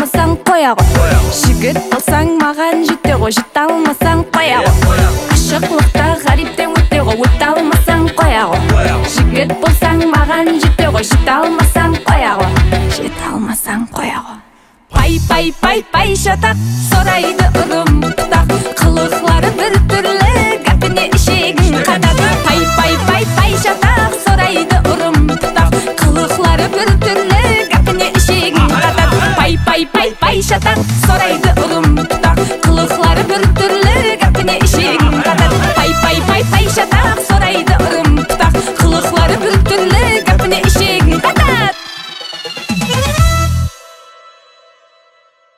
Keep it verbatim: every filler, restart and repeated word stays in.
алмасаң қоя ғой. Жігіт болсаң маған жете ғой, жете алмасаң қоя ғой. Ашықлықта ғариптен өте ғой, өте алмасаң қоя ғой. Жігіт болсаң маған жете ғой, жете алмасаң қоя ғой. Жете алмасаң қоя ғой. Пай пай пай пай шатақ, сорайды ұрым бұтақ, қылықлары